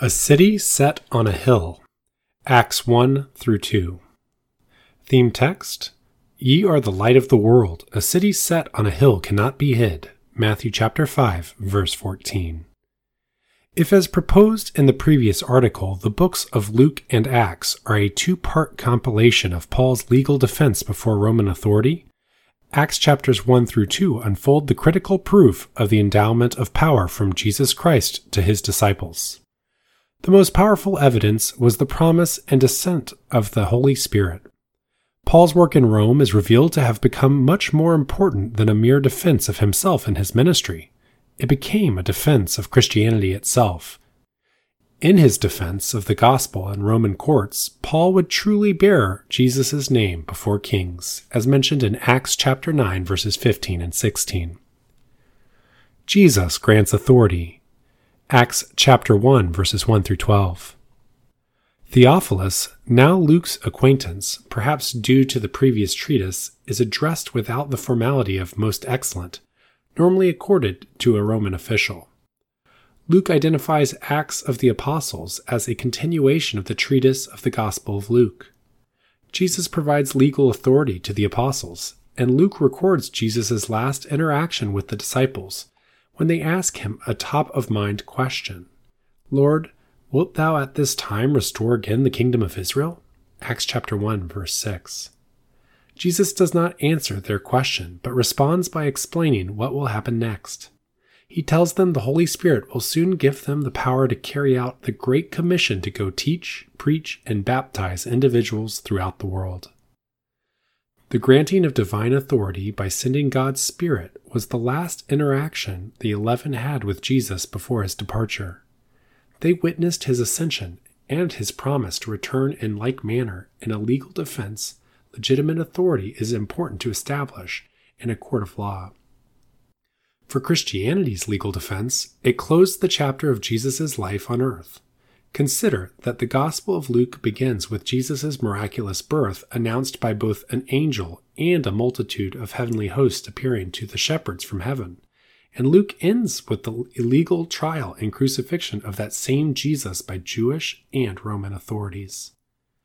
A city set on a hill. Acts 1 through 2. Theme text: Ye are the light of the world. A city set on a hill cannot be hid. Matthew chapter 5, verse 14. If, as proposed in the previous article, the books of Luke and Acts are a two-part compilation of Paul's legal defense before Roman authority, Acts chapters 1 through 2 unfold the critical proof of the endowment of power from Jesus Christ to his disciples. The most powerful evidence was the promise and descent of the Holy Spirit. Paul's work in Rome is revealed to have become much more important than a mere defense of himself and his ministry. It became a defense of Christianity itself. In his defense of the gospel in Roman courts, Paul would truly bear Jesus' name before kings, as mentioned in Acts chapter 9, verses 15 and 16. Jesus grants authority. Acts chapter 1, verses 1 through 12. Theophilus, now Luke's acquaintance, perhaps due to the previous treatise, is addressed without the formality of most excellent, normally accorded to a Roman official. Luke identifies Acts of the Apostles as a continuation of the treatise of the Gospel of Luke. Jesus provides legal authority to the apostles, and Luke records Jesus' last interaction with the disciples when they ask him a top-of-mind question. Lord, wilt thou at this time restore again the kingdom of Israel? Acts chapter 1, verse 6. Jesus does not answer their question, but responds by explaining what will happen next. He tells them the Holy Spirit will soon give them the power to carry out the Great Commission to go teach, preach, and baptize individuals throughout the world. The granting of divine authority by sending God's Spirit was the last interaction the 11 had with Jesus before his departure. They witnessed his ascension and his promise to return in like manner. In a legal defense, legitimate authority is important to establish in a court of law. For Christianity's legal defense, it closed the chapter of Jesus' life on earth. Consider that the Gospel of Luke begins with Jesus' miraculous birth announced by both an angel and a multitude of heavenly hosts appearing to the shepherds from heaven, and Luke ends with the illegal trial and crucifixion of that same Jesus by Jewish and Roman authorities.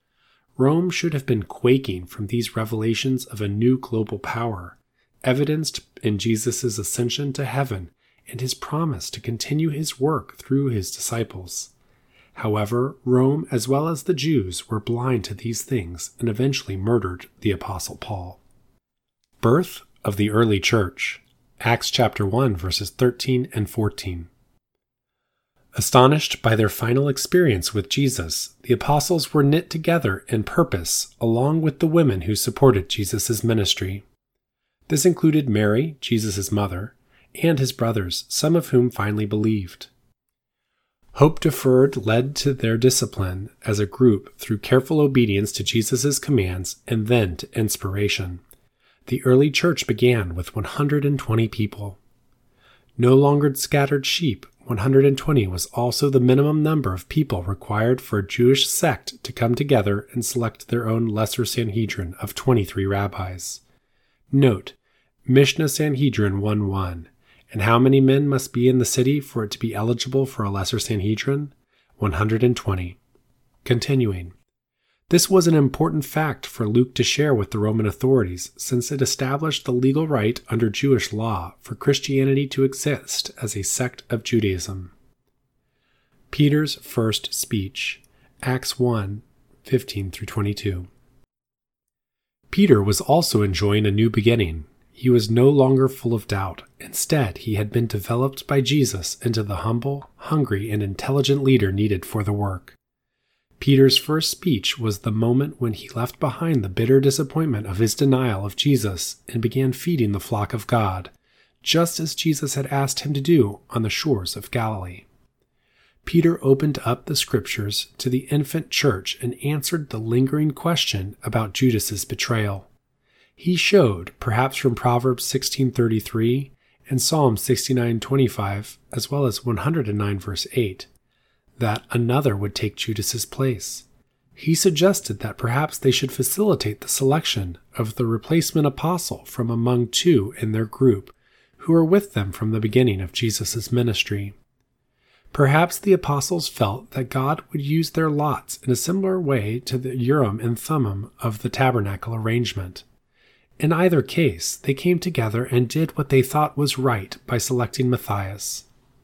Rome should have been quaking from these revelations of a new global power, evidenced in Jesus' ascension to heaven and his promise to continue his work through his disciples. However, Rome as well as the Jews were blind to these things and eventually murdered the Apostle Paul. Birth of the early church. Acts chapter 1, verses 13 and 14. Astonished by their final experience with Jesus, the apostles were knit together in purpose along with the women who supported Jesus' ministry. This included Mary, Jesus' mother, and his brothers, some of whom finally believed. Hope deferred led to their discipline as a group through careful obedience to Jesus' commands and then to inspiration. The early church began with 120 people. No longer scattered sheep, 120 was also the minimum number of people required for a Jewish sect to come together and select their own lesser Sanhedrin of 23 rabbis. Note, Mishnah Sanhedrin 1:1. And how many men must be in the city for it to be eligible for a lesser Sanhedrin? 120. Continuing. This was an important fact for Luke to share with the Roman authorities, since it established the legal right under Jewish law for Christianity to exist as a sect of Judaism. Peter's first speech. Acts 1, 15 through 22. Peter was also enjoying a new beginning. He was no longer full of doubt. Instead, he had been developed by Jesus into the humble, hungry, and intelligent leader needed for the work. Peter's first speech was the moment when he left behind the bitter disappointment of his denial of Jesus and began feeding the flock of God, just as Jesus had asked him to do on the shores of Galilee. Peter opened up the scriptures to the infant church and answered the lingering question about Judas's betrayal. He showed, perhaps from Proverbs 16:33 and Psalm 69:25, as well as 109 verse 8, that another would take Judas's place. He suggested that perhaps they should facilitate the selection of the replacement apostle from among two in their group, who were with them from the beginning of Jesus' ministry. Perhaps the apostles felt that God would use their lots in a similar way to the Urim and Thummim of the tabernacle arrangement. In either case, they came together and did what they thought was right by selecting Matthias.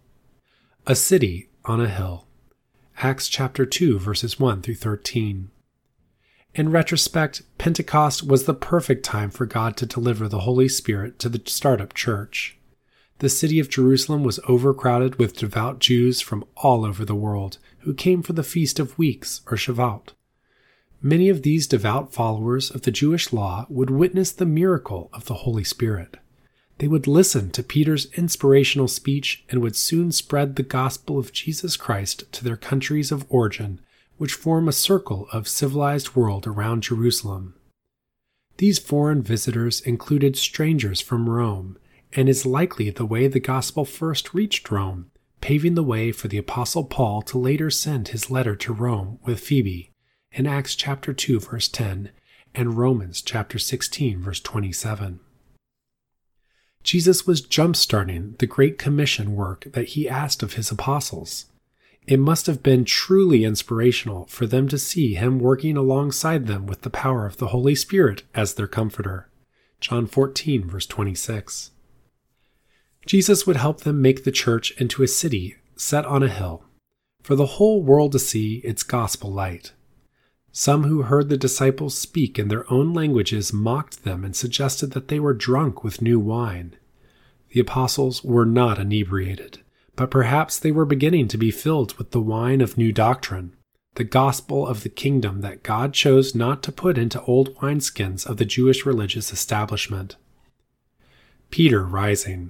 A city on a hill. Acts chapter 2, verses 1 through 13. In retrospect, Pentecost was the perfect time for God to deliver the Holy Spirit to the startup church. The city of Jerusalem was overcrowded with devout Jews from all over the world who came for the Feast of Weeks, or Shavuot. Many of these devout followers of the Jewish law would witness the miracle of the Holy Spirit. They would listen to Peter's inspirational speech and would soon spread the gospel of Jesus Christ to their countries of origin, which form a circle of civilized world around Jerusalem. These foreign visitors included strangers from Rome, and is likely the way the gospel first reached Rome, paving the way for the Apostle Paul to later send his letter to Rome with Phoebe in Acts chapter 2, verse 10, and Romans chapter 16, verse 27. Jesus was jump-starting the Great Commission work that he asked of his apostles. It must have been truly inspirational for them to see him working alongside them with the power of the Holy Spirit as their comforter. John 14, verse 26. Jesus would help them make the church into a city set on a hill, for the whole world to see its gospel light. Some who heard the disciples speak in their own languages mocked them and suggested that they were drunk with new wine. The apostles were not inebriated, but perhaps they were beginning to be filled with the wine of new doctrine, the gospel of the kingdom that God chose not to put into old wineskins of the Jewish religious establishment. Peter rising.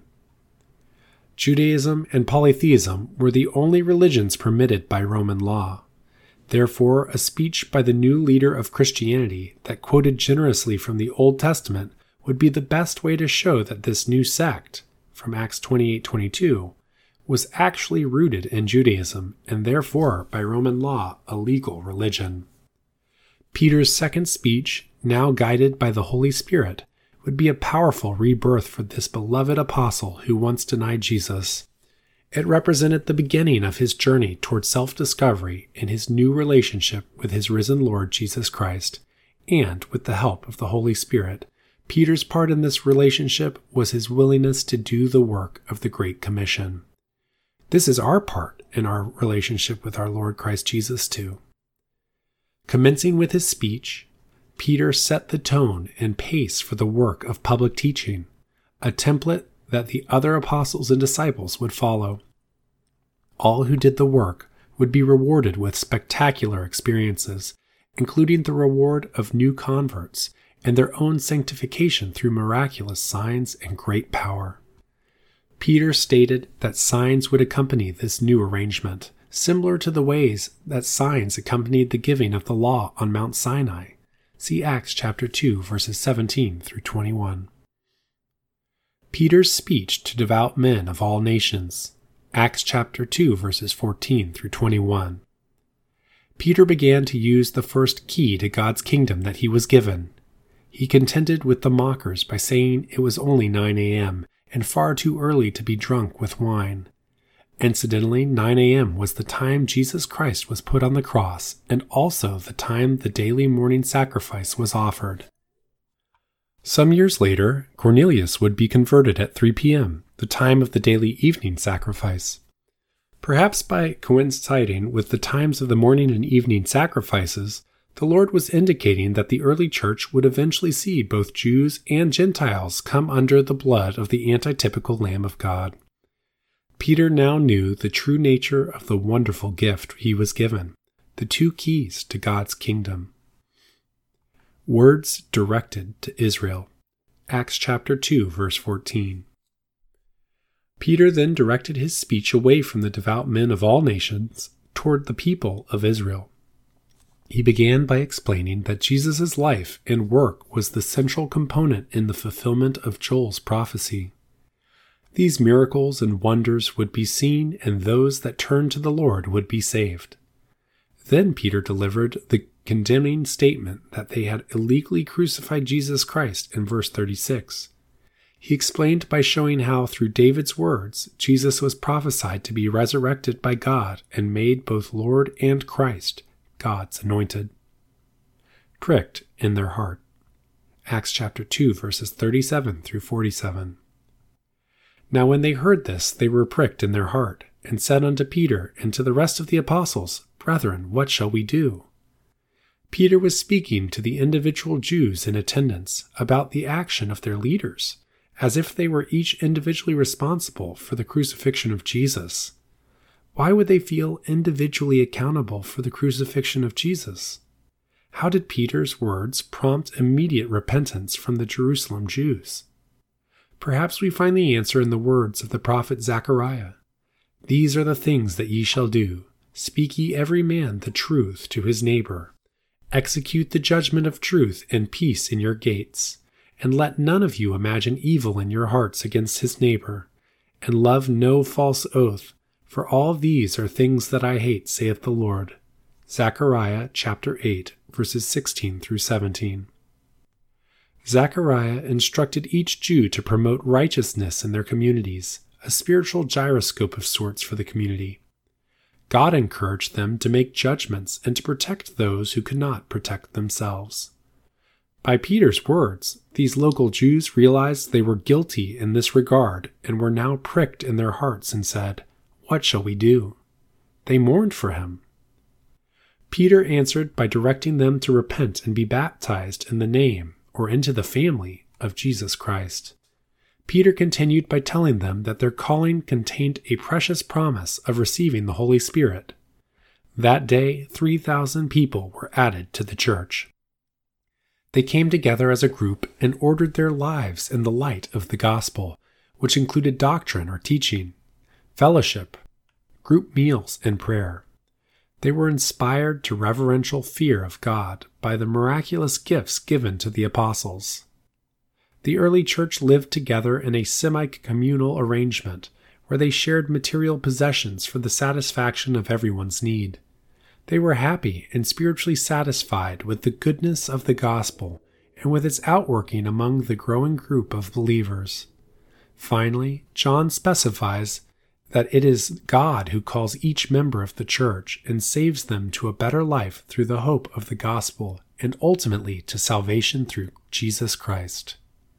Judaism and polytheism were the only religions permitted by Roman law. Therefore, a speech by the new leader of Christianity that quoted generously from the Old Testament would be the best way to show that this new sect, from Acts 28:22, was actually rooted in Judaism and therefore, by Roman law, a legal religion. Peter's second speech, now guided by the Holy Spirit, would be a powerful rebirth for this beloved apostle who once denied Jesus. It represented the beginning of his journey toward self-discovery in his new relationship with his risen Lord Jesus Christ, and with the help of the Holy Spirit, Peter's part in this relationship was his willingness to do the work of the Great Commission. This is our part in our relationship with our Lord Christ Jesus too. Commencing with his speech, Peter set the tone and pace for the work of public teaching, a template that the other apostles and disciples would follow. All who did the work would be rewarded with spectacular experiences, including the reward of new converts and their own sanctification through miraculous signs and great power. Peter stated that signs would accompany this new arrangement, similar to the ways that signs accompanied the giving of the law on Mount Sinai. See Acts chapter 2, verses 17 through 21. Peter's speech to devout men of all nations. Acts chapter 2, verses 14 through 21. Peter began to use the first key to God's kingdom that he was given. He contended with the mockers by saying it was only 9 a.m. and far too early to be drunk with wine. Incidentally, 9 a.m. was the time Jesus Christ was put on the cross and also the time the daily morning sacrifice was offered. Some years later, Cornelius would be converted at 3 p.m., the time of the daily evening sacrifice. Perhaps by coinciding with the times of the morning and evening sacrifices, the Lord was indicating that the early church would eventually see both Jews and Gentiles come under the blood of the antitypical Lamb of God. Peter now knew the true nature of the wonderful gift he was given, the two keys to God's kingdom. Words directed to Israel. Acts chapter 2, verse 14. Peter then directed his speech away from the devout men of all nations toward the people of Israel. He began by explaining that Jesus' life and work was the central component in the fulfillment of Joel's prophecy. These miracles and wonders would be seen, and those that turned to the Lord would be saved. Then Peter delivered the condemning statement that they had illegally crucified Jesus Christ in verse 36. He explained by showing how, through David's words, Jesus was prophesied to be resurrected by God and made both Lord and Christ, God's anointed. Pricked in their heart. Acts chapter 2, verses 37 through 47. Now when they heard this, they were pricked in their heart, and said unto Peter and to the rest of the apostles, Brethren, what shall we do? Peter was speaking to the individual Jews in attendance about the action of their leaders, as if they were each individually responsible for the crucifixion of Jesus. Why would they feel individually accountable for the crucifixion of Jesus? How did Peter's words prompt immediate repentance from the Jerusalem Jews? Perhaps we find the answer in the words of the prophet Zechariah. These are the things that ye shall do. Speak ye every man the truth to his neighbor. Execute the judgment of truth and peace in your gates. And let none of you imagine evil in your hearts against his neighbor. And love no false oath, for all these are things that I hate, saith the Lord. Zechariah chapter 8, verses 16 through 17. Zechariah instructed each Jew to promote righteousness in their communities, a spiritual gyroscope of sorts for the community. God encouraged them to make judgments and to protect those who could not protect themselves. By Peter's words, these local Jews realized they were guilty in this regard and were now pricked in their hearts and said, What shall we do? They mourned for him. Peter answered by directing them to repent and be baptized in the name, or into the family, of Jesus Christ. Peter continued by telling them that their calling contained a precious promise of receiving the Holy Spirit. That day, 3,000 people were added to the church. They came together as a group and ordered their lives in the light of the gospel, which included doctrine or teaching, fellowship, group meals, and prayer. They were inspired to reverential fear of God by the miraculous gifts given to the apostles. The early church lived together in a semi-communal arrangement where they shared material possessions for the satisfaction of everyone's need. They were happy and spiritually satisfied with the goodness of the gospel and with its outworking among the growing group of believers. Finally, John specifies that it is God who calls each member of the church and saves them to a better life through the hope of the gospel and ultimately to salvation through Jesus Christ.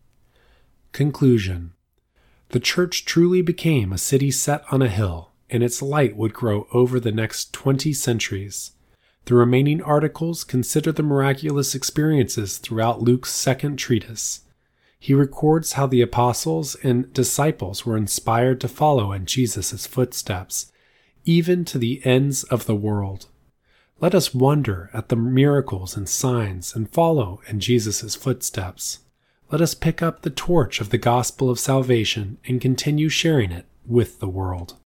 Conclusion. The church truly became a city set on a hill, and its light would grow over the next 20 centuries. The remaining articles consider the miraculous experiences throughout Luke's second treatise. He records how the apostles and disciples were inspired to follow in Jesus' footsteps, even to the ends of the world. Let us wonder at the miracles and signs and follow in Jesus' footsteps. Let us pick up the torch of the gospel of salvation and continue sharing it with the world.